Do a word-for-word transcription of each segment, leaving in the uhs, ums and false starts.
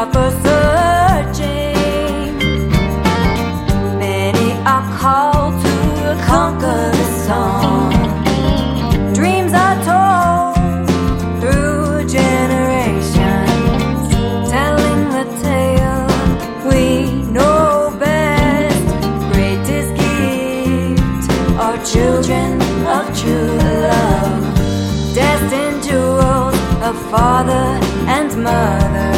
out for searching. Many are called to conquer the song. Dreams are told through generations, telling the tale we know best. Greatest gift are children of true love, destined jewels of father and mother.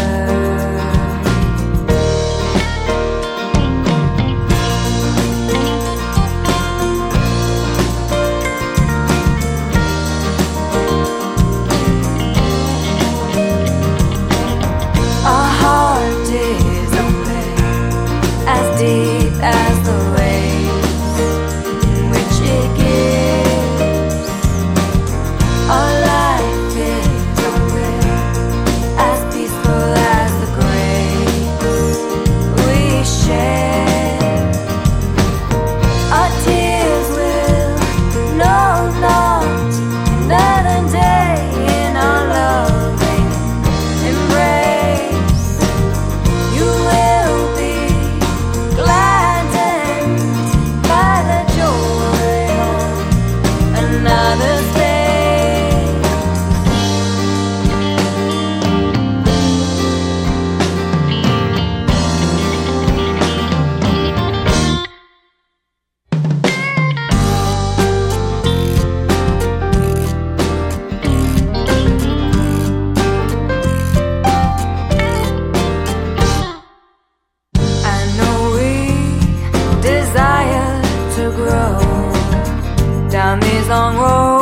Our heart is open, as deep as the waves which it gives. Our life is open, as peaceful as the grace we share. Our tears will know not another day in our loving embrace. You will be gladdened by the joy of another's face. I know we desire to grow down these long roads.